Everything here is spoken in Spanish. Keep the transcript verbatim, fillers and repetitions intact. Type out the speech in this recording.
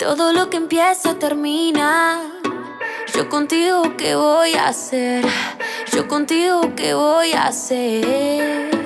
Todo lo que empieza termina. Yo contigo, ¿qué voy a hacer? Yo contigo, ¿qué voy a hacer?